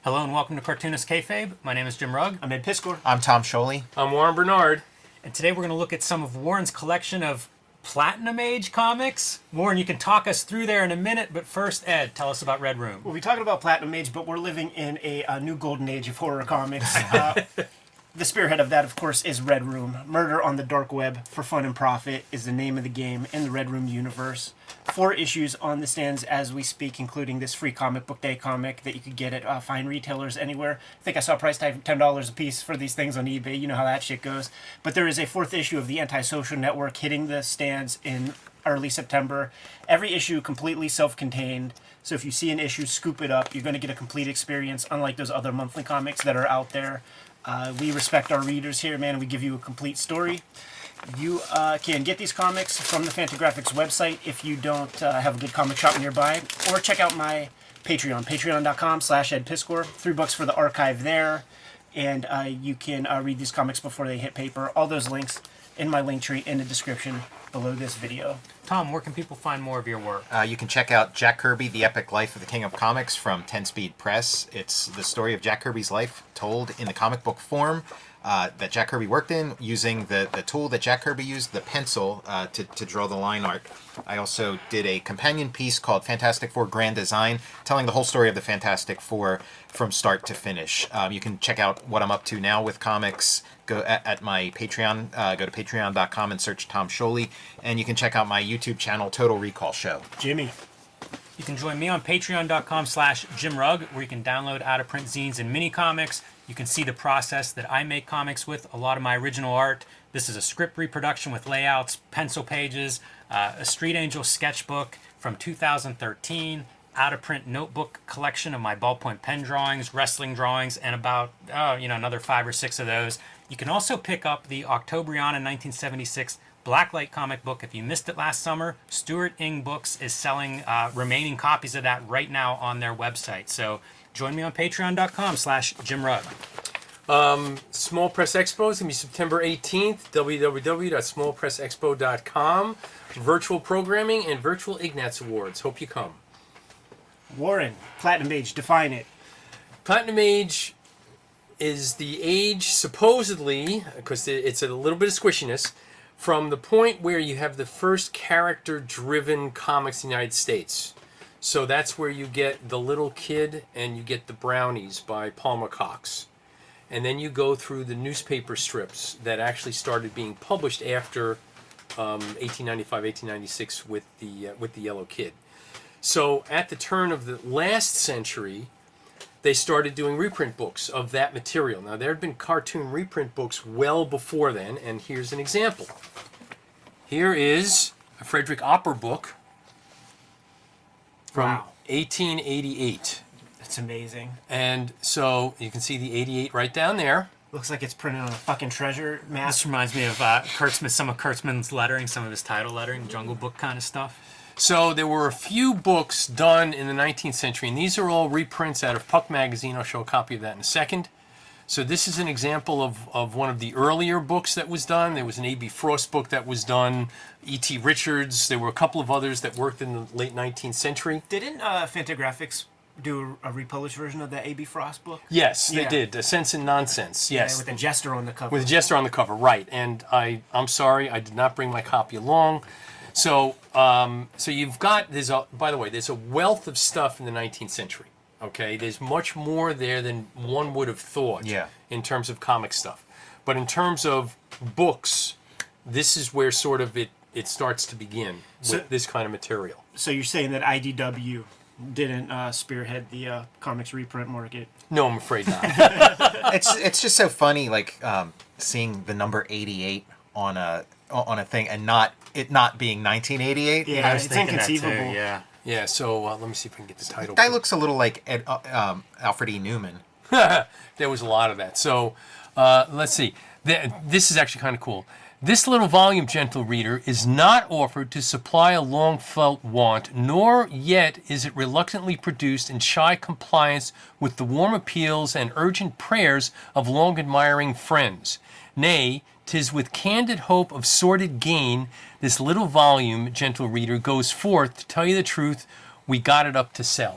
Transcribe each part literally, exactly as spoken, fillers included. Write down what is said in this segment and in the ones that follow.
Hello and welcome to Cartoonist Kayfabe. My name is Jim Rugg. I'm Ed Piskor. I'm Tom Scholey. I'm Warren Bernard. And today we're going to look at some of Warren's collection of Platinum Age comics. Warren, you can talk us through there in a minute, but first, Ed, tell us about Red Room. We'll be talking about Platinum Age, but we're living in a, a new golden age of horror comics. Uh, the spearhead of that, of course, is Red Room. Murder on the Dark Web for Fun and Profit is the name of the game in the Red Room universe. Four issues on the stands as we speak, including this free comic book day comic that you could get at uh, fine retailers anywhere. I think I saw a price tag of ten dollars a piece for these things on eBay. You know how that shit goes. But there is a fourth issue of the Antisocial Network hitting the stands in early September. Every issue completely self-contained. So if you see an issue, scoop it up. You're going to get a complete experience, unlike those other monthly comics that are out there. Uh, we respect our readers here, man. We give you a complete story. You uh, can get these comics from the Fantagraphics website if you don't uh, have a good comic shop nearby, or check out my Patreon, patreon.com slash Ed Piskor. Three bucks for the archive there, and uh, you can uh, read these comics before they hit paper. All those links in my link tree in the description below this video. Tom, where can people find more of your work? Uh, you can check out Jack Kirby, The Epic Life of the King of Comics from ten Speed Press. It's the story of Jack Kirby's life told in the comic book form uh, that Jack Kirby worked in, using the, the tool that Jack Kirby used, the pencil, uh, to, to draw the line art. I also did a companion piece called Fantastic Four Grand Design, telling the whole story of the Fantastic Four from start to finish. Um, you can check out what I'm up to now with comics. Go at, at my Patreon. Uh, go to patreon dot com and search Tom Scholey. And you can check out my YouTube channel, Total Recall Show. Jimmy. You can join me on patreon.com slash Jim Rugg, where you can download out-of-print zines and mini comics. You can see the process that I make comics with, a lot of my original art. This is a script reproduction with layouts, pencil pages, uh, a Street Angel sketchbook from two thousand thirteen, out-of-print notebook collection of my ballpoint pen drawings, wrestling drawings, and about uh, you know another five or six of those. You can also pick up the Octobriana nineteen seventy-six Blacklight comic book if you missed it last summer. Stuart Ing Books is selling uh, remaining copies of that right now on their website. So join me on patreon.com slash Jim Rugg. Um, Small Press Expo is going to be September eighteenth, w w w dot small press expo dot com. Virtual programming and virtual Ignatz Awards. Hope you come. Warren, Platinum Age, define it. Platinum Age is the age, supposedly, because it's a little bit of squishiness, from the point where you have the first character-driven comics in the United States. So that's where you get The Little Kid and you get The Brownies by Palmer Cox. And then you go through the newspaper strips that actually started being published after um, eighteen ninety-five, eighteen ninety-six with the, uh, with the Yellow Kid. So at the turn of the last century, they started doing reprint books of that material. Now, there had been cartoon reprint books well before then, and here's an example. Here is a Frederick Opper book from Wow. eighteen eighty-eight. That's amazing. And so you can see the eighty-eight right down there. Looks like it's printed on a fucking treasure map. This reminds me of uh, Kurtzman, some of Kurtzman's lettering, some of his title lettering, Jungle Book kind of stuff. So there were a few books done in the nineteenth century, and these are all reprints out of Puck Magazine. I'll show a copy of that in a second. So this is an example of, of one of the earlier books that was done. There was an A B Frost book that was done, E T Richards. There were a couple of others that worked in the late nineteenth century. Didn't uh, Fantagraphics do a, a republished version of the A B Frost book? Yes, they Yeah. did. A Sense and Nonsense, yes. Yeah, with a jester on the cover. With a jester on the cover, right. And I, I'm sorry, I did not bring my copy along. So, um, so you've got, there's a, by the way, there's a wealth of stuff in the nineteenth century, okay? There's much more there than one would have thought Yeah. in terms of comic stuff. But in terms of books, this is where sort of it, it starts to begin with So- this kind of material. So you're saying that I D W didn't uh, spearhead the uh, comics reprint market? No, I'm afraid not. It's it's just so funny, like um, seeing the number eighty-eight on a on a thing and not it not being nineteen eighty-eight. Yeah, I was it's thinking that too, inconceivable. yeah. Yeah, so uh, let me see if I can get the title. Guy looks a little like Ed, uh, um, Alfred E. Newman. There was a lot of that. So uh, let's see. Th- This is actually kind of cool. This little volume, gentle reader, is not offered to supply a long-felt want, nor yet is it reluctantly produced in shy compliance with the warm appeals and urgent prayers of long-admiring friends. Nay, 'tis with candid hope of sordid gain this little volume, gentle reader, goes forth to tell you the truth. We got it up to sell.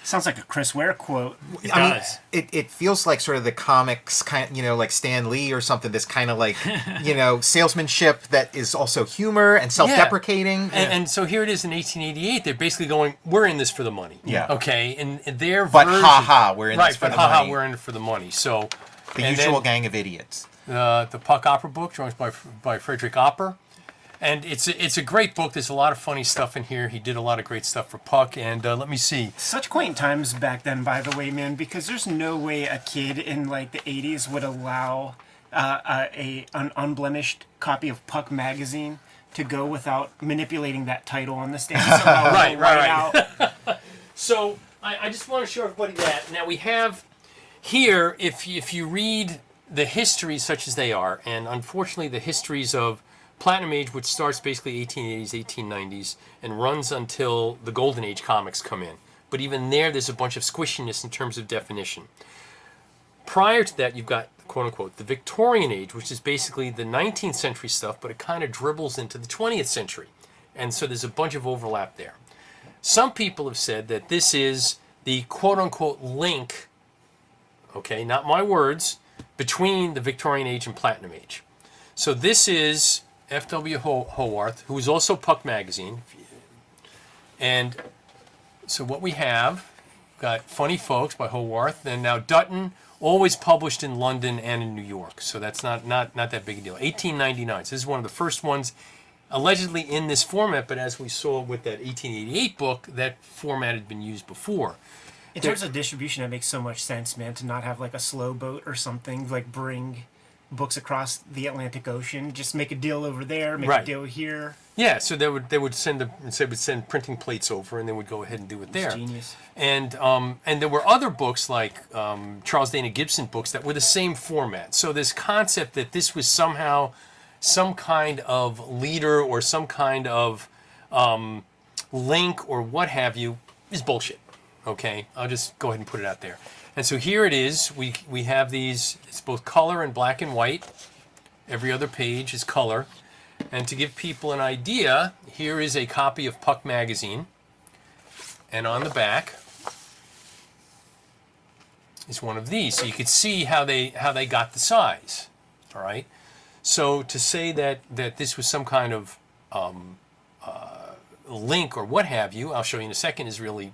Sounds like a Chris Ware quote. It I mean, does. it, it feels like sort of the comics kind, you know, like Stan Lee or something. This kind of like, you know, salesmanship that is also humor and self-deprecating. And, and so here it is in eighteen eighty-eight. They're basically going, "We're in this for the money." Yeah. Okay. And, and their But version, ha-ha, we're in right, this for but the ha-ha, money. we're in it for the money. So The and usual then, gang of idiots. Uh, the Puck Opera book, drawn by by Frederick Opper, and it's a, it's a great book. There's a lot of funny stuff in here. He did a lot of great stuff for Puck. And uh, let me see. Such quaint times back then, by the way, man, because there's no way a kid in like the eighties would allow uh, uh, a an unblemished copy of Puck magazine to go without manipulating that title on the stand. Somehow Right, right, right. out. So I, I just want to show everybody that. Now we have here, if you, if you read the histories such as they are, and unfortunately the histories of Platinum Age, which starts basically eighteen eighties, eighteen nineties, and runs until the Golden Age comics come in. But even there, there's a bunch of squishiness in terms of definition. Prior to that, you've got, quote-unquote, the Victorian Age, which is basically the nineteenth century stuff, but it kind of dribbles into the twentieth century. And so there's a bunch of overlap there. Some people have said that this is the quote-unquote link, okay, not my words, between the Victorian Age and Platinum Age. So this is F W Howarth, who is also Puck Magazine. And so what we have, got Funny Folks by Howarth, and now Dutton, always published in London and in New York. So that's not, not, not that big a deal. eighteen ninety-nine, so this is one of the first ones allegedly in this format, but as we saw with that eighteen eighty-eight book, that format had been used before. In terms of distribution, it makes so much sense, man, to not have like a slow boat or something, like bring books across the Atlantic Ocean. Just make a deal over there, make Right. a deal here. Yeah, so they would they would send the they would send printing plates over, and they would go ahead and do it there. It's genius. And um, and there were other books like um, Charles Dana Gibson books that were the same format. So this concept that this was somehow some kind of leader or some kind of um, link or what have you is bullshit. Okay, I'll just go ahead and put it out there. And so here it is. We we have these. It's both color and black and white. Every other page is color. And to give people an idea, here is a copy of Puck Magazine. And on the back is one of these. So you could see how they how they got the size. All right. So to say that that this was some kind of um, uh, link or what have you, I'll show you in a second, is really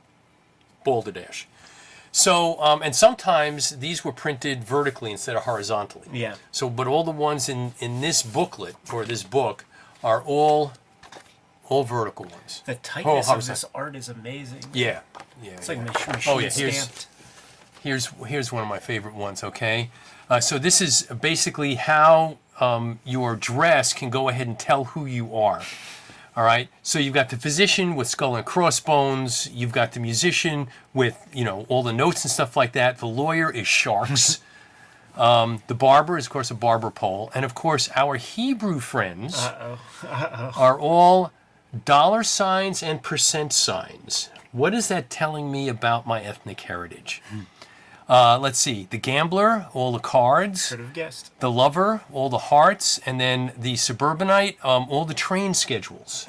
balderdash. So, um, and sometimes these were printed vertically instead of horizontally. Yeah. So, but all the ones in, in this booklet, or this book, are all all vertical ones. The tightness Oh, of this art is amazing. Yeah. Yeah. It's like yeah. mach- machine Oh, yeah, here's- stamped. Here's here's one of my favorite ones. Okay, uh, so this is basically how um, your dress can go ahead and tell who you are. All right, so you've got the physician with skull and crossbones. You've got the musician with, you know, all the notes and stuff like that. The lawyer is sharks. um, the barber is, of course, a barber pole, and of course, our Hebrew friends Uh-oh. Uh-oh. are all dollar signs and percent signs. What is that telling me about my ethnic heritage? Uh, let's see. The gambler, all the cards. Could have guessed. The lover, all the hearts. And then the suburbanite, um, all the train schedules.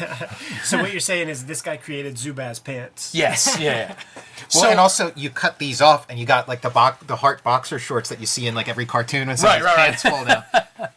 So what you're saying is this guy created Zubaz pants. Yes, yeah. Well, So- and also you cut these off, and you got like the bo- the heart boxer shorts that you see in like every cartoon when Right, someone's right, right. pants fall down.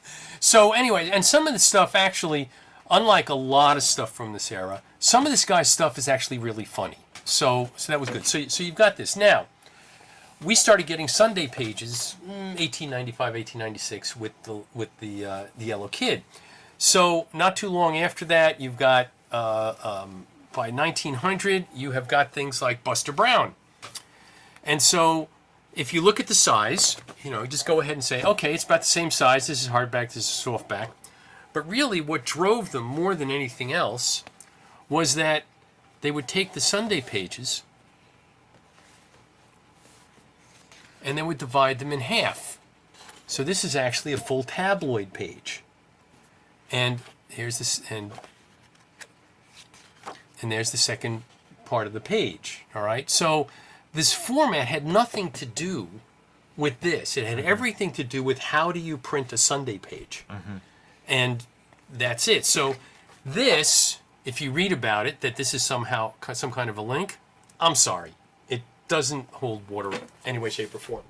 So anyway, and some of the stuff actually, unlike a lot of stuff from this era, some of this guy's stuff is actually really funny. So, so that was good. So, so you've got this now. We started getting Sunday pages, mm, eighteen ninety-five, eighteen ninety-six, with the with the uh, the Yellow Kid. So not too long after that, you've got uh, um, by nineteen hundred, you have got things like Buster Brown. And so, if you look at the size, you know, you just go ahead and say, okay, it's about the same size. This is hardback. This is softback. But really, what drove them more than anything else was that they would take the Sunday pages and they would divide them in half. So this is actually a full tabloid page. And here's this, and and there's the second part of the page. All right. So this format had nothing to do with this. It had everything to do with how do you print a Sunday page, and that's it. So this, if you read about it, that this is somehow some kind of a link, I'm sorry. doesn't hold water in any way, shape, or form.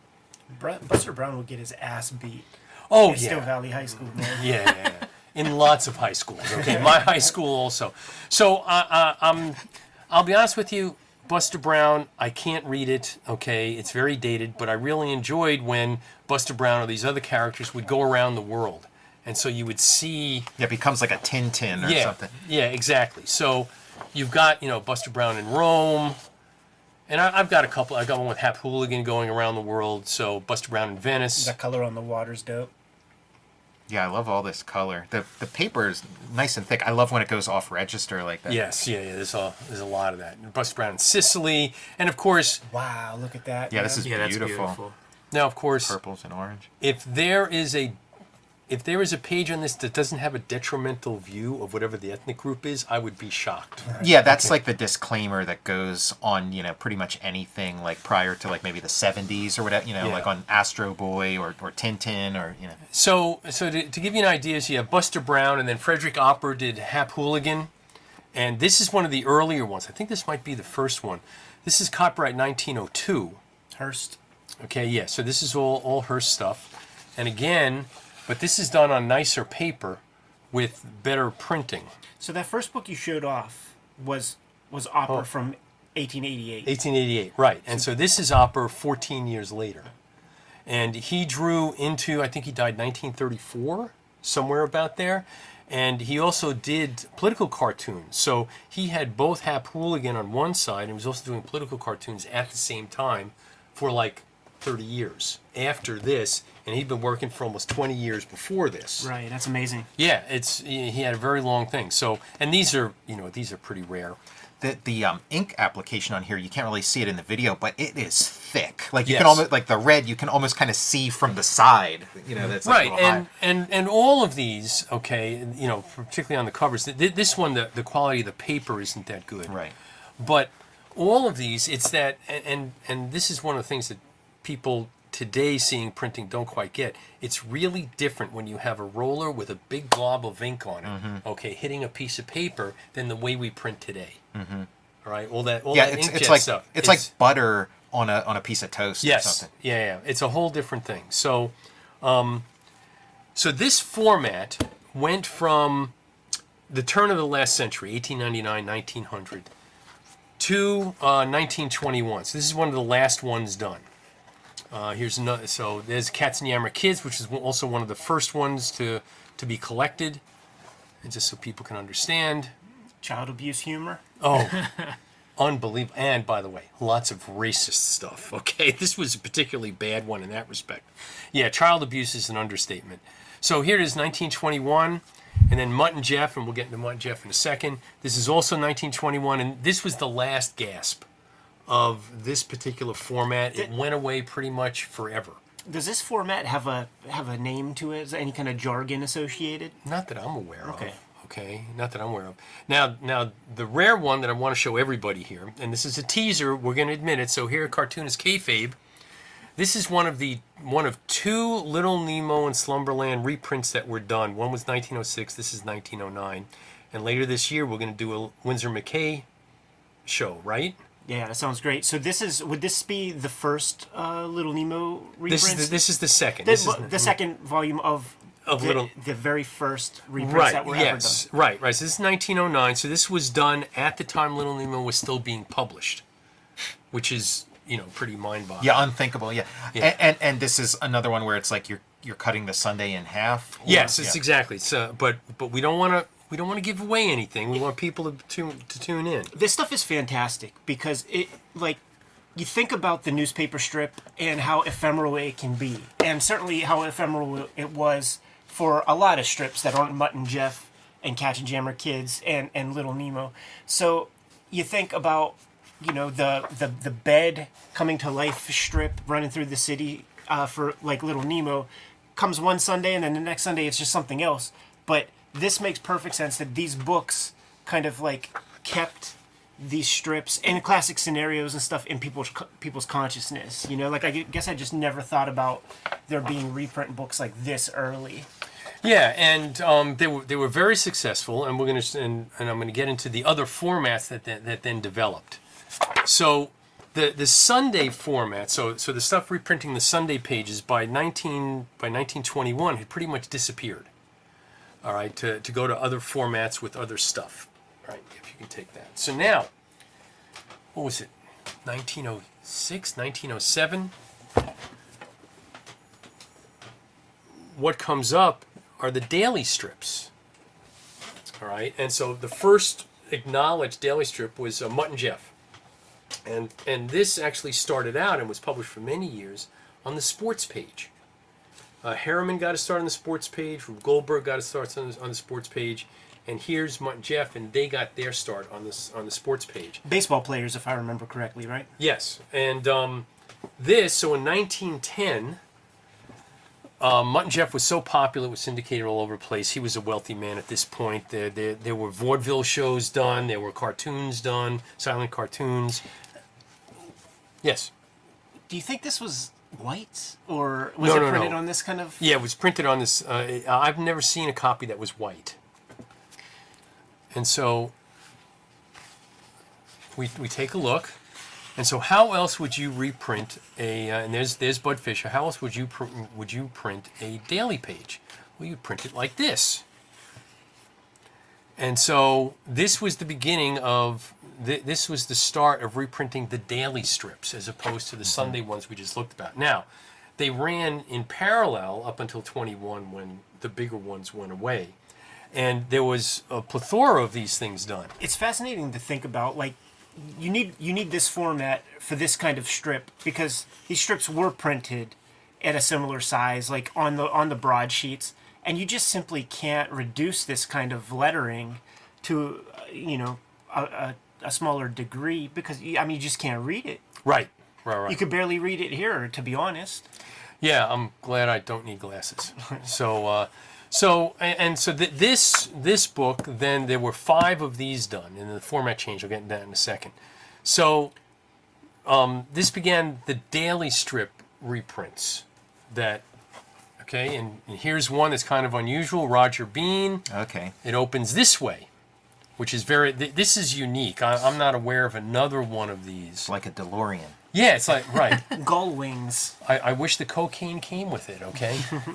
Br- Buster Brown will get his ass beat. Oh, At yeah. Still Valley High School, man. Yeah, yeah, yeah. In lots of high schools. Okay, my high school also. So uh, uh, um, I'll be honest with you, Buster Brown. I can't read it. Okay, it's very dated, but I really enjoyed when Buster Brown or these other characters would go around the world, and so you would see. Yeah, it becomes like a Tintin or yeah, something. yeah, exactly. So you've got you know Buster Brown in Rome. And I, I've got a couple. I got one with Hap Hooligan going around the world. So Buster Brown in Venice. The color on the water's dope. Yeah, I love all this color. The the paper is nice and thick. I love when it goes off register like that. Yes, yeah, yeah. There's a there's a lot of that. And Buster Brown in Sicily, and of course, Wow, look at that. Yeah, man. this is Yeah, that's beautiful. beautiful. now of course, Purples and orange. if there is a if there is a page on this that doesn't have a detrimental view of whatever the ethnic group is, I would be shocked. Yeah, that's like the disclaimer that goes on, you know, pretty much anything like prior to like maybe the seventies or whatever, you know, Yeah. like on Astro Boy or, or Tintin or, you know. So, so to, to give you an idea, so you have Buster Brown, and then Frederick Opper did Hap Hooligan, and this is one of the earlier ones. I think this might be the first one. This is copyright nineteen oh two. Hearst. Okay, yeah. So this is all all her stuff, and again, but this is done on nicer paper with better printing. So that first book you showed off was was Opera Oh. from eighteen eighty-eight. eighteen eighty-eight, right? And so this is Opper fourteen years later, and he drew into I think he died nineteen thirty-four, somewhere about there. And he also did political cartoons. So he had both Hap Hooligan on one side and was also doing political cartoons at the same time for like thirty years after this. And he'd been working for almost twenty years before this. Right, that's amazing. Yeah, it's he he had a very long thing. So, and these are, you know, these are pretty rare. The the um, ink application on here, you can't really see it in the video, but it is thick. Like you Yes. can almost like the red, you can almost kind of see from the side. You know, that's like Right, a little and, high. and and all of these, okay, you know, particularly on the covers. th- This one, the, the quality of the paper isn't that good. Right. But all of these, it's that, and, and and this is one of the things that people today seeing printing don't quite get. It's really different when you have a roller with a big glob of ink on it, Mm-hmm. okay, hitting a piece of paper, than the way we print today. Mm-hmm. All right, all that, all Yeah, that it's inkjet it's like stuff. it's, like butter on a on a piece of toast or Yes. something. Yeah, yeah. It's a whole different thing. So, um, so this format went from the turn of the last century, eighteen ninety-nine, nineteen hundred, to uh, nineteen twenty-one. So this is one of the last ones done. Uh, here's another. So there's Cats and Yammer Kids, which is also one of the first ones to to be collected, and just so people can understand. Child abuse humor. Oh, unbelievable. And by the way, lots of racist stuff. Okay, this was a particularly bad one in that respect. Yeah, child abuse is an understatement. So here it is, nineteen twenty-one, and then Mutt and Jeff, and we'll get into Mutt and Jeff in a second. This is also nineteen twenty-one, and this was the last gasp of this particular format. It went away pretty much forever. Does this format have a have a name to it? Is there any kind of jargon associated? Not that I'm aware Okay. of. Okay, not that I'm aware of. Now, now the rare one that I want to show everybody here, and this is a teaser. We're going to admit it. So here, cartoonist kayfabe. This is one of the one of two Little Nemo and Slumberland reprints that were done. One was nineteen oh six. This is nineteen oh nine. And later this year, we're going to do a Winsor McKay show, right? Yeah, that sounds great. So this is would this be the first uh, Little Nemo reprints? This is the, this is the second. the, This is the second volume of Of the, Little- the very first reprints Right, that were yes, ever done. right, right. So this is nineteen oh nine. So this was done at the time Little Nemo was still being published, which is, you know, pretty mind-boggling. Yeah, unthinkable. Yeah, Yeah. And, and and this is another one where it's like you're you're cutting the Sunday in half. or- Yes, it's yeah. exactly. So, but but we don't want to we don't want to give away anything. We want people to tune to tune in. This stuff is fantastic because it like you think about the newspaper strip and how ephemeral it can be, and certainly how ephemeral it was for a lot of strips that aren't Mutt and Jeff and Catch and Jammer Kids and, and Little Nemo. So you think about, you know, the the, the bed coming to life strip running through the city uh, for like Little Nemo comes one Sunday and then the next Sunday it's just something else. But this makes perfect sense that these books kind of like kept these strips and classic scenarios and stuff in people's people's consciousness. You know, like I guess I just never thought about there being reprint books like this early. Yeah, and um, they were they were very successful, and we're gonna and, and I'm gonna get into the other formats that that, that then developed. So the the Sunday format. So so the stuff reprinting the Sunday pages by nineteen by nineteen twenty-one had pretty much disappeared. All right, to to go to other formats with other stuff. All right, if you can take that. So now, what was it? nineteen oh six, nineteen oh seven. What comes up are the daily strips. All right, and so the first acknowledged daily strip was uh, Mutt and Jeff, and and this actually started out and was published for many years on the sports page. Uh, Harriman got a start on the sports page. Rube Goldberg got a start on the, on the sports page, and here's Mutt and Jeff, and they got their start on this on the sports page. Baseball players, if I remember correctly, right? Yes, and um, this so in nineteen ten. Um, Mutt and Jeff was so popular, it was syndicated all over the place. He was a wealthy man at this point. There, there, there were vaudeville shows done. There were cartoons done, silent cartoons. Yes. Do you think this was white, or was No, it no, printed no. on this kind of? Yeah, it was printed on this. Uh, I've never seen a copy that was white. And so we we take a look. And so, how else would you reprint a? Uh, and there's there's Bud Fisher. How else would you pr- would you print a daily page? Well, you print it like this. And so this was the beginning of th- this was the start of reprinting the daily strips as opposed to the Sunday ones we just looked about. Now, they ran in parallel up until twenty-one when the bigger ones went away, and there was a plethora of these things done. It's fascinating to think about, like. You need you need this format for this kind of strip because these strips were printed at a similar size, like on the on the broadsheets, and you just simply can't reduce this kind of lettering to uh, you know a, a, a smaller degree because you, I mean you just can't read it. Right, right, right. You could barely read it here, to be honest. Yeah, I'm glad I don't need glasses. So, uh, so and, and so th- this this book, then there were five of these done, and the format changed. I'll get into that in a second. So, um, this began the daily strip reprints. That, okay, and, and here's one that's kind of unusual. Roger Bean. Okay. It opens this way, which is very. Th- this is unique. I, I'm not aware of another one of these. It's like a DeLorean. Yeah, it's like right. Gull wings. I, I wish the cocaine came with it. Okay.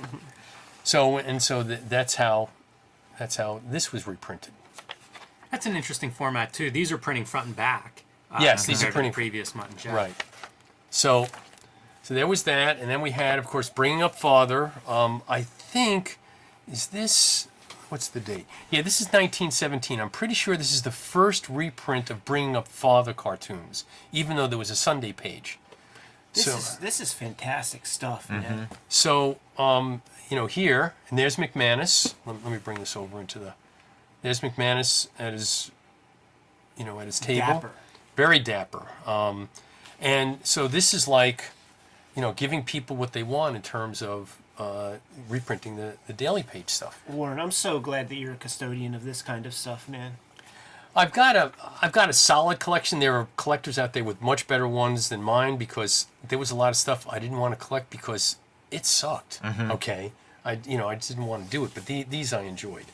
so and so th- that's how, that's how this was reprinted. That's an interesting format too. These are printing front and back. Uh, Yes, these are compared to printing- the previous Mutt and Jeff. Right. So, so there was that, and then we had, of course, Bringing Up Father. Um, I think, is this, what's the date? Yeah, this is nineteen seventeen. I'm pretty sure this is the first reprint of Bringing Up Father cartoons, even though there was a Sunday page. This so, is this is fantastic stuff, man. so um, you know, here, and there's McManus. Let, let me bring this over into the, there's McManus at his, you know, at his table. Dapper. Very dapper. Um, and so this is like, you know, giving people what they want in terms of uh, reprinting the, the daily page stuff. Warren, I'm so glad that you're a custodian of this kind of stuff, man. I've got a I've got a solid collection. There are collectors out there with much better ones than mine because there was a lot of stuff I didn't want to collect because it sucked. Okay, I you know I just didn't want to do it, but the, these I enjoyed.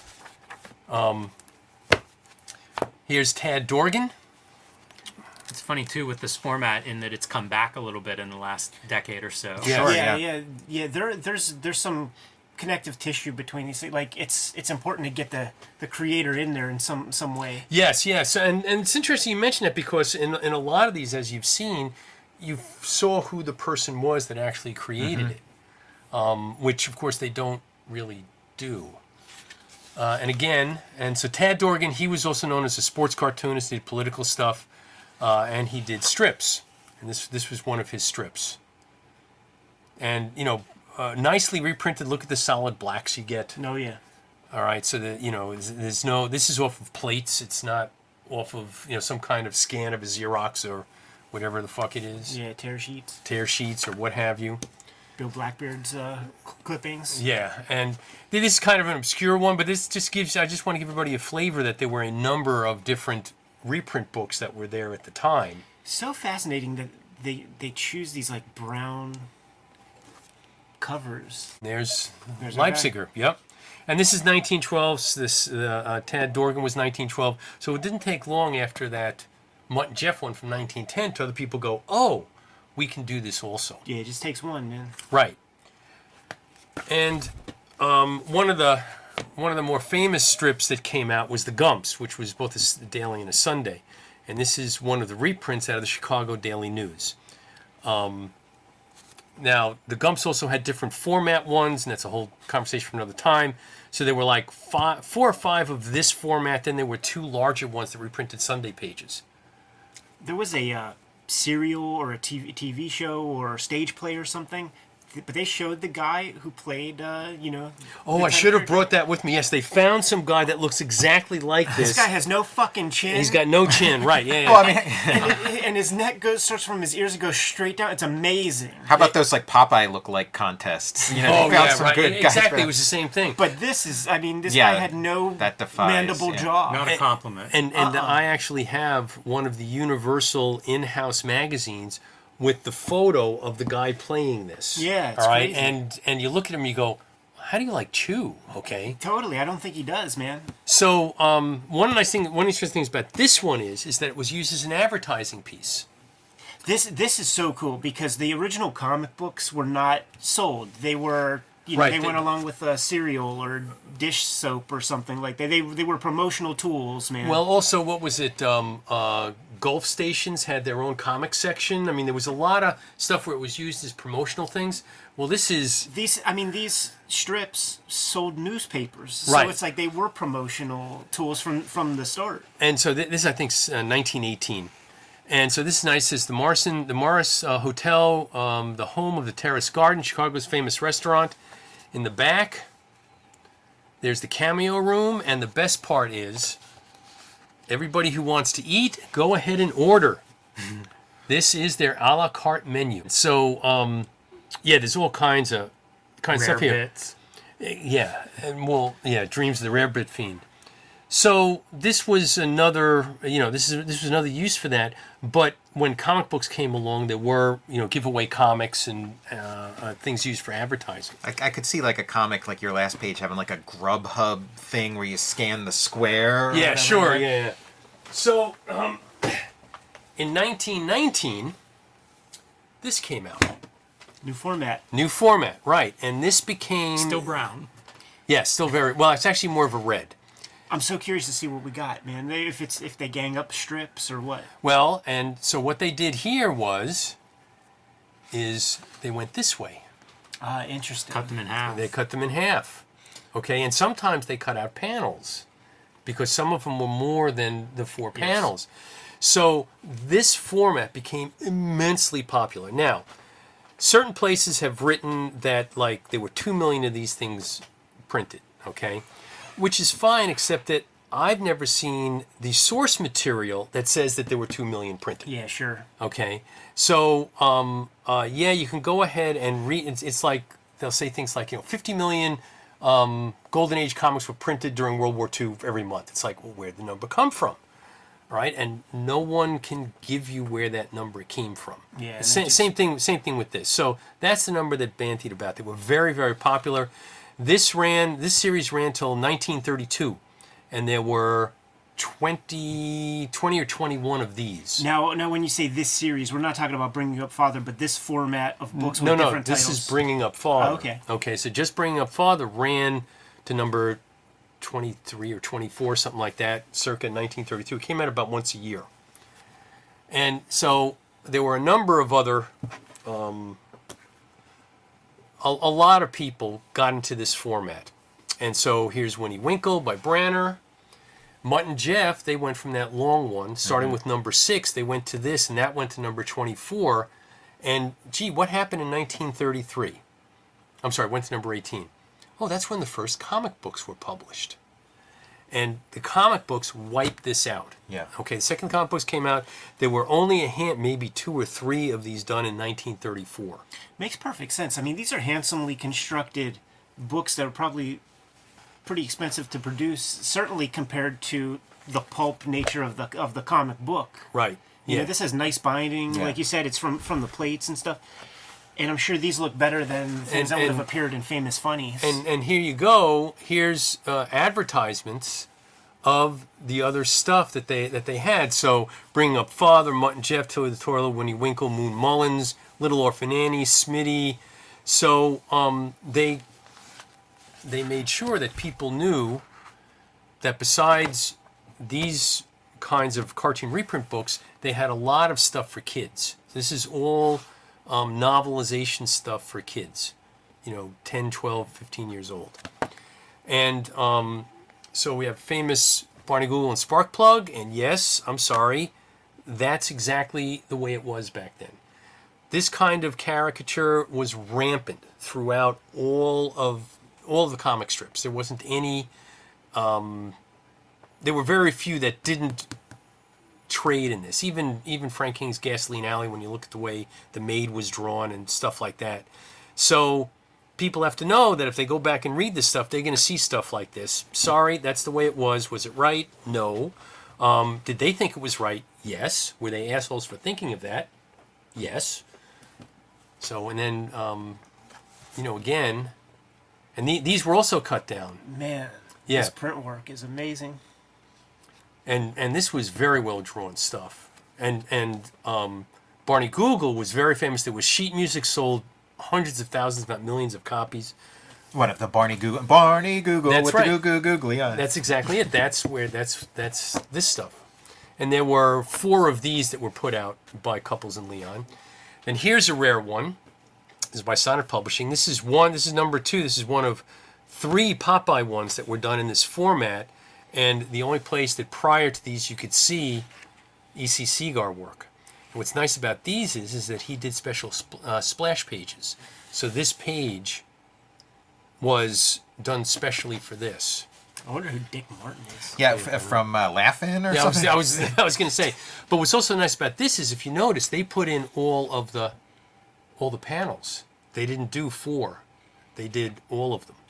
Um, here's Tad Dorgan. It's funny too with this format in that it's come back a little bit in the last decade or so. Yeah. Sure, yeah, yeah. yeah, yeah. There, there's, there's some connective tissue between these. Like, it's, it's important to get the, the creator in there in some, some way. Yes, yes, and and it's interesting you mention it because in in a lot of these, as you've seen, you saw who the person was that actually created it, um, which of course they don't really do. Uh, and again, and so Tad Dorgan, he was also known as a sports cartoonist. He did political stuff, uh, and he did strips, and this this was one of his strips. And you know, uh, nicely reprinted. Look at the solid blacks you get. No, yeah. All right, so that you know, there's, there's no. This is off of plates. It's not off of you know some kind of scan of a Xerox or whatever the fuck it is, Yeah, tear sheets. tear sheets or what have you. Bill Blackbeard's uh, cl- clippings. Yeah, and this is kind of an obscure one, but this just gives. I just want to give everybody a flavor that there were a number of different reprint books that were there at the time. So fascinating that they they choose these like brown covers. There's, There's our guy. Leipziger. Yep. And this is nineteen twelve. So this uh, uh, Tad Dorgan was nineteen twelve. So it didn't take long after that Mutt and Jeff one from nineteen ten to other people go, oh, we can do this also. Yeah, it just takes one, man. Right. And um, one of the one of the more famous strips that came out was the Gumps, which was both a daily and a Sunday. And this is one of the reprints out of the Chicago Daily News. Um, now, the Gumps also had different format ones, and that's a whole conversation for another time. So there were like five, four or five of this format, then there were two larger ones that reprinted Sunday pages. There was a uh, serial or a T V, T V show or stage play or something, but they showed the guy who played, uh, you know... Oh, the I should have character. brought that with me. Yes, they found some guy that looks exactly like this. This guy has no fucking chin. He's got no chin, right, yeah, yeah. Well, I mean, and, it, and his neck goes starts from his ears and goes straight down. It's amazing. how about those like Popeye look-like contests? You know, Oh, they found yeah, some right. good guys Exactly, for- it was the same thing. But this is, I mean, this Yeah, guy had no that defies, mandible yeah. jaw. Not a compliment. And and Uh-uh. I actually have one of the Universal in-house magazines with the photo of the guy playing this. Yeah, it's all right. crazy. And and you look at him, and you go, how do you like chew? Okay. Totally, I don't think he does, man. So um, one nice thing, one interesting things about this one is is that it was used as an advertising piece. This this is so cool because the original comic books were not sold. They were, you know, Right, they, they- went along with uh, cereal or dish soap or something like that. They they were promotional tools, man. Well, also, what was it? Um, uh, Gulf stations had their own comic section. I mean, there was a lot of stuff where it was used as promotional things. Well, this is these, I mean, these strips sold newspapers, Right. so it's like they were promotional tools from from the start. And so th- this, I think, is uh, nineteen eighteen. And so this is nice. It's the Morrison, the Morris uh, Hotel, um, the home of the Terrace Garden, Chicago's famous restaurant. In the back, there's the cameo room, and the best part is, everybody who wants to eat, go ahead and order. This is their a la carte menu. So, um, yeah, there's all kinds of kinds of Rare stuff here. bits. Yeah, and well, yeah, Dreams of the Rare Bit Fiend. So this was another, you know, this is this was another use for that. But when comic books came along, there were, you know, giveaway comics and uh, uh, things used for advertising. I, I could see like a comic like your last page having like a Grubhub thing where you scan the square. or Yeah, whatever, sure, right? yeah, yeah. So um, in nineteen nineteen, this came out, New format. new format, right? And this became Still brown. yeah, still very well. It's actually more of a red. I'm so curious to see what we got, man. They, if it's if they gang up strips or what. Well, and so what they did here was, is they went this way. Ah, interesting. Cut them in half. They cut them in half. Okay, and sometimes they cut out panels because some of them were more than the four panels. So this format became immensely popular. Now, certain places have written that like there were two million of these things printed, okay? Which is fine, except that I've never seen the source material that says that there were two million printed. Yeah, sure. Okay, so um, uh, yeah, you can go ahead and read. It's, it's like they'll say things like, you know, fifty million um, Golden Age comics were printed during World War Two every month. It's like, well, where'd the number come from? Right, and no one can give you where that number came from. Yeah, and Sa- it just- same thing. Same thing with this. So that's the number that bantied about. They were very, very popular. This ran. This series ran till nineteen thirty-two, and there were twenty, twenty or twenty-one of these. Now, now, when you say this series, we're not talking about Bringing Up Father, but this format of books No, with no, different this titles. is Bringing Up Father. Oh, okay. Okay, so just Bringing Up Father ran to number twenty-three or twenty-four, something like that, circa nineteen thirty-two. It came out about once a year. And so there were a number of other, um, a, a lot of people got into this format. And so here's Winnie Winkle by Branner. Mutt and Jeff, they went from that long one, starting with number six, they went to this, and that went to number twenty-four. And gee, what happened in nineteen thirty-three? I'm sorry, went to number eighteen. Oh, that's when the first comic books were published. And the comic books wiped this out. Yeah. Okay, the second comic books came out. There were only a hand, maybe two or three of these done in nineteen thirty-four. Makes perfect sense. I mean, these are handsomely constructed books that are probably pretty expensive to produce, certainly compared to the pulp nature of the of the comic book. Right. You Yeah. know, this has nice binding, Yeah. like you said. It's from from the plates and stuff. And I'm sure these look better than things And- that would and- have appeared in Famous Funnies. And and here you go. Here's uh, advertisements of the other stuff that they that they had. So bringing up Father, Mutt and Jeff, Tilly the Toiler, Winnie Winkle, Moon Mullins, Little Orphan Annie, Smitty. So um, they they made sure that people knew that besides these kinds of cartoon reprint books, they had a lot of stuff for kids. This is all um, novelization stuff for kids, you know, ten, twelve, fifteen years old. And um, so we have famous Barney Google and Sparkplug, and yes, I'm sorry, that's exactly the way it was back then. This kind of caricature was rampant throughout all of all of the comic strips. There wasn't any. Um, there were very few that didn't trade in this. Even even Frank King's Gasoline Alley, when you look at the way the Maid was drawn and stuff like that. So people have to know that if they go back and read this stuff, they're going to see stuff like this. Sorry, that's the way it was. Was it right? No. Um, did they think it was right? Yes. Were they assholes for thinking of that? Yes. So, and then, um, you know, again, and the, these were also cut down. Man, Yeah. this print work is amazing. And and this was very well drawn stuff. And and um, Barney Google was very famous. There was sheet music sold hundreds of thousands, if not millions of copies. What if the Barney Google? Barney Google That's with right. the goo goo googly eyes. That's exactly it. That's where that's that's this stuff. And there were four of these that were put out by Couples and Leon. And here's a rare one. This is by Sonnet Publishing. This is one. This is number two. This is one of three Popeye ones that were done in this format. And the only place that prior to these you could see E C. Segar work. And what's nice about these is, is that he did special sp- uh, splash pages. So this page was done specially for this. I wonder who Dick Martin is. yeah, f- from uh, Laughing or Yeah, I was, something. I was, I was going to say. But what's also nice about this is, if you notice, they put in all of the, all the panels. They didn't do four. They did all of them.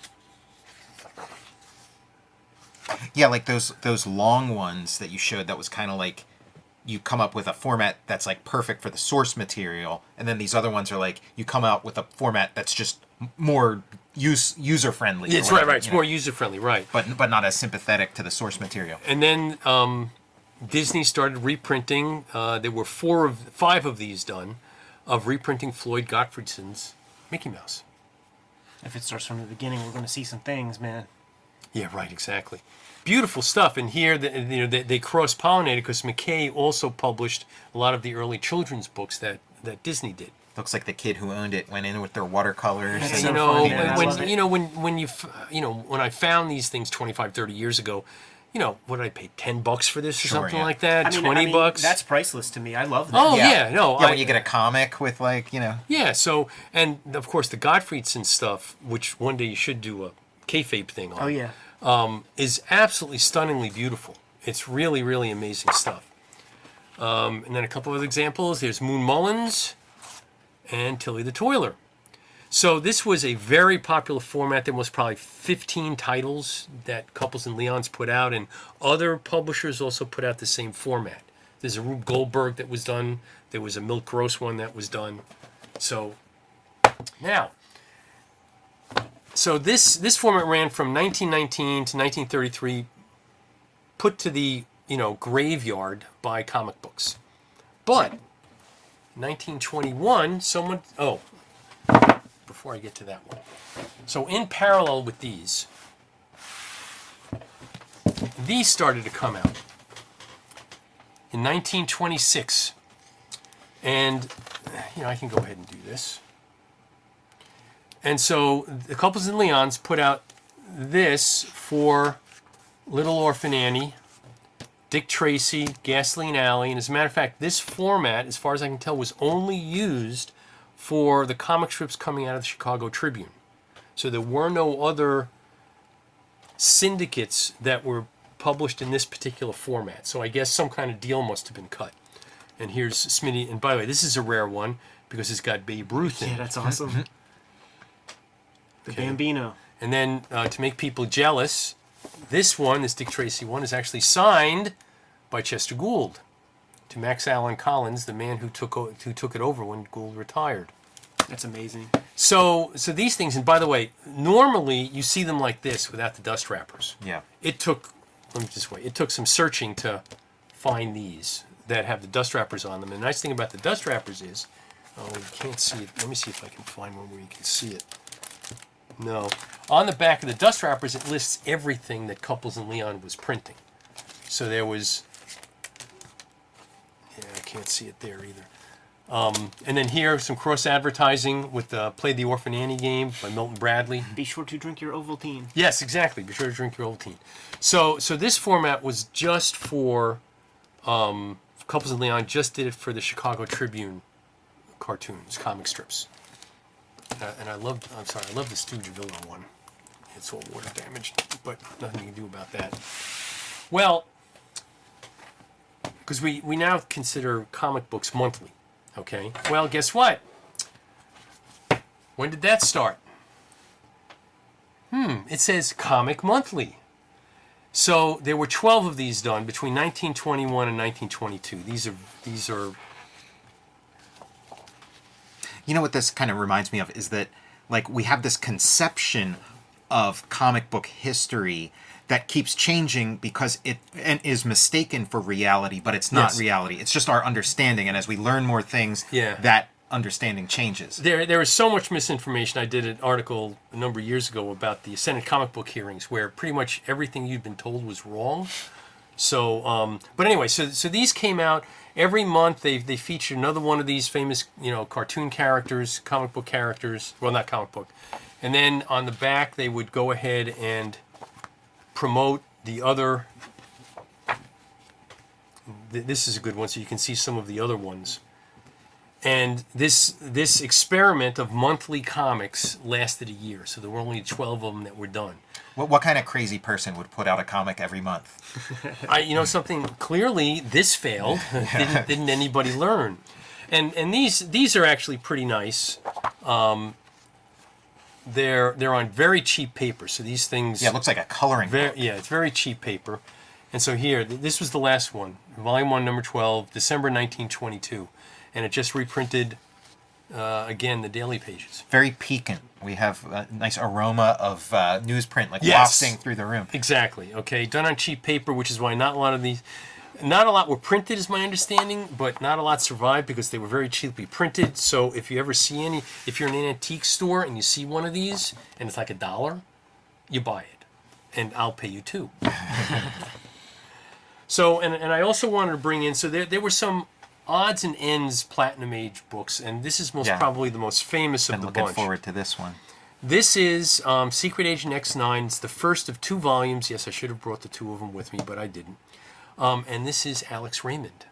Yeah, like those those long ones that you showed. That was kind of like you come up with a format that's like perfect for the source material, and then these other ones are like you come out with a format that's just m- more use user friendly. It's right, right. It's more user friendly, right? but but not as sympathetic to the source material. And then um, Disney started reprinting. Uh, there were four of five of these done, of reprinting Floyd Gottfriedson's Mickey Mouse. If it starts from the beginning, we're going to see some things, man. Yeah, right, exactly. Beautiful stuff. And here, the, you know, they, they cross-pollinated because McKay also published a lot of the early children's books that, that Disney did. Looks like the kid who owned it went in with their watercolors. That's and- so you know, funny, man. I when, love when it. you know when when you f- you know when I found these things twenty-five, thirty years ago, you know, what did I pay? ten bucks for this or Sure, something yeah. like that? I mean, twenty I mean, bucks. That's priceless to me. I love that. Oh yeah, no. yeah. I, When you get a comic with like you know. yeah. So and of course the Gottfriedson stuff, which one day you should do a kayfabe thing on. Oh yeah. Is absolutely stunningly beautiful. It's really, really amazing stuff. Um, and then a couple of examples. There's Moon Mullins and Tilly the Toiler. So this was a very popular format. There was probably fifteen titles that Couples and Leon's put out, and other publishers also put out the same format. There's a Rube Goldberg that was done. There was a Milk Gross one that was done. So now, so this this format ran from nineteen nineteen to nineteen thirty-three, put to the you know graveyard by comic books. But nineteen twenty-one, someone oh, before I get to that one, so in parallel with these, these started to come out in nineteen twenty-six, and you know I can go ahead and do this. And so the Couples and Leons put out this for Little Orphan Annie, Dick Tracy, Gasoline Alley, and as a matter of fact, this format, as far as I can tell, was only used for the comic strips coming out of the Chicago Tribune. So there were no other syndicates that were published in this particular format. So I guess some kind of deal must have been cut. And here's Smitty, and by the way, this is a rare one because it's got Babe Ruth in Yeah, it. that's awesome. The Okay. Bambino. And then uh, to make people jealous, this one, this Dick Tracy one, is actually signed by Chester Gould to Max Allen Collins, the man who took o- who took it over when Gould retired. That's amazing. So, so these things, and by the way, normally you see them like this without the dust wrappers. Yeah. It took let me just wait. It took some searching to find these that have the dust wrappers on them. And the nice thing about the dust wrappers is, oh, you can't see it. Let me see if I can find one where you can see it. No. On the back of the dust wrappers, it lists everything that Couples and Leon was printing. So there was, yeah, I can't see it there either. Um, and then here, some cross-advertising with uh, Play the Orphan Annie game by Milton Bradley. Be sure to drink your Ovaltine. Yes, exactly. Be sure to drink your Ovaltine. So, so this format was just for um, Couples and Leon. Just did it for the Chicago Tribune cartoons, comic strips. Uh, and I love. I'm sorry, I love the Stu Javillo one. It's all water damaged, but nothing you can do about that. Well, because we we now consider comic books monthly. Okay. Well, guess what? When did that start? Hmm. It says Comic Monthly. So there were twelve of these done between nineteen twenty-one and nineteen twenty-two. These are these are. You know what this kind of reminds me of is that, like, we have this conception of comic book history that keeps changing because it and is mistaken for reality, but it's not Yes. reality. It's just our understanding, and as we learn more things, Yeah. that understanding changes. There, there is so much misinformation. I did an article a number of years ago about the Senate comic book hearings, where pretty much everything you'd been told was wrong. So, um, but anyway, so so these came out every month. They they featured another one of these famous, you know, cartoon characters, comic book characters. Well, not comic book. And then on the back, they would go ahead and promote the other. Th- This is a good one, so you can see some of the other ones. And this this experiment of monthly comics lasted a year, so there were only twelve of them that were done. What, what kind of crazy person would put out a comic every month? I, you know something. Clearly, this failed. didn't, didn't anybody learn? And and these these are actually pretty nice. Um, they're they're on very cheap paper, so these things. Yeah, it looks like a coloring Very, book. yeah, it's very cheap paper. And so here, th- this was the last one, Volume One, Number Twelve, December nineteen twenty-two, and it just reprinted uh, again the daily pages. Very piquant. We have a nice aroma of uh, newsprint, like Yes. wafting through the room. Exactly. Okay, done on cheap paper, which is why not a lot of these, not a lot were printed, is my understanding, but not a lot survived because they were very cheaply printed. So if you ever see any, if you're in an antique store and you see one of these and it's like a dollar, you buy it, and I'll pay you too. So, and and I also wanted to bring in, so there there were some odds and ends Platinum Age books, and this is most Yeah. probably the most famous of I'm the looking bunch. forward to this one. This is um, Secret Agent X nine. It's the first of two volumes. Yes, I should have brought the two of them with me, but I didn't. Um, and this is Alex Raymond.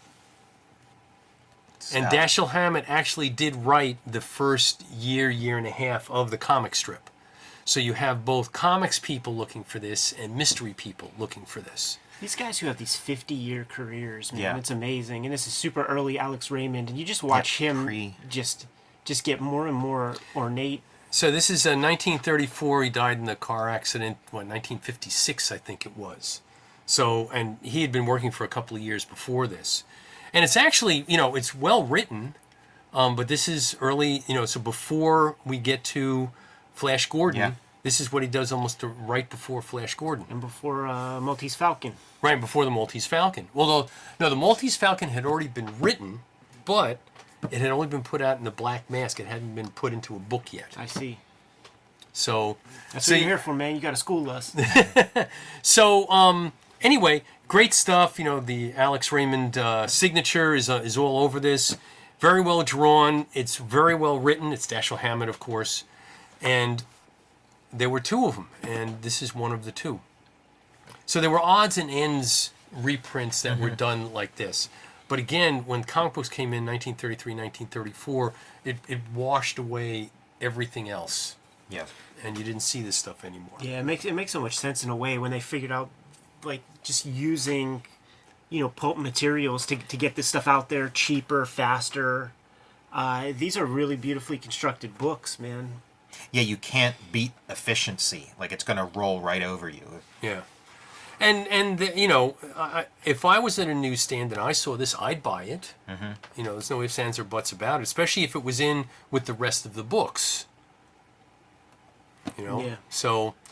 And Uh, Dashiell Hammett actually did write the first year, year and a half of the comic strip. So you have both comics people looking for this and mystery people looking for this. These guys who have these fifty-year careers, man, Yeah. it's amazing. And this is super early Alex Raymond, and you just watch Yeah, him pre- just just get more and more ornate. So this is uh, nineteen thirty-four. He died in a car accident. What, nineteen fifty-six, I think it was. So, and he had been working for a couple of years before this. And it's actually, you know, it's well written, um, but this is early, you know, so before we get to Flash Gordon, Yeah. this is what he does almost to, right before Flash Gordon. And before uh, Maltese Falcon. Right before the Maltese Falcon. Well, the, no, the Maltese Falcon had already been written, but it had only been put out in the Black Mask. It hadn't been put into a book yet. I see. So, That's so what you- you're here for, man. You got to school us. So, um, anyway, great stuff. You know, the Alex Raymond uh, signature is uh, is all over this. Very well drawn. It's very well written. It's Dashiell Hammett, of course. And there were two of them, and this is one of the two. So there were odds and ends reprints that were done like this. But again, when comic books came in nineteen thirty-three, nineteen thirty-four, it, it washed away everything else. Yeah. And you didn't see this stuff anymore. Yeah, it makes it makes so much sense in a way when they figured out, like, just using, you know, pulp materials to to get this stuff out there cheaper, faster. Uh, these are really beautifully constructed books, man. Yeah, you can't beat efficiency. Like, it's going to roll right over you. Yeah, and and the, you know, I, if I was at a newsstand and I saw this, I'd buy it. Mm-hmm. You know, there's no ifs, ands, or buts about it. Especially if it was in with the rest of the books. You know, Yeah. so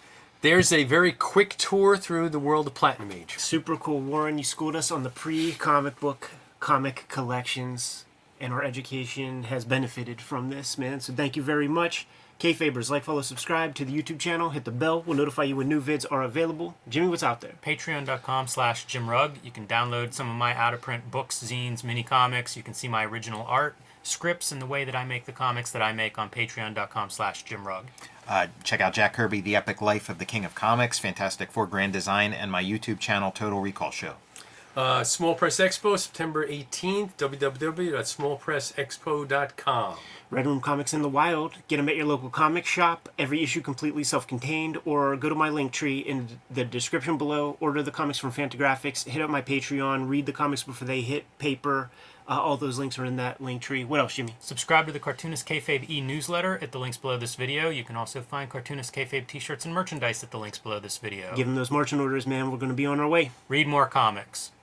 there's a very quick tour through the world of Platinum Age. Super cool, Warren. You schooled us on the pre-comic book comic collections, and our education has benefited from this, man. So thank you very much. Kayfabers, like, follow, subscribe to the YouTube channel. Hit the bell. We'll notify you when new vids are available. Jimmy, what's out there? Patreon.com slash Jim Rugg. You can download some of my out-of-print books, zines, mini comics. You can see my original art, scripts, and the way that I make the comics that I make on Patreon.com slash Jim Rugg. Uh, check out Jack Kirby, The Epic Life of the King of Comics, Fantastic Four Grand Design, and my YouTube channel, Total Recall Show. Uh, Small Press Expo, September eighteenth, w w w dot small press expo dot com. Red Room Comics in the Wild. Get them at your local comic shop. Every issue completely self-contained. Or go to my link tree in the description below. Order the comics from Fantagraphics. Hit up my Patreon. Read the comics before they hit paper. Uh, all those links are in that link tree. What else, Jimmy? Subscribe to the Cartoonist Kayfabe e-newsletter at the links below this video. You can also find Cartoonist Kayfabe t-shirts and merchandise at the links below this video. Give them those marching orders, man. We're going to be on our way. Read more comics.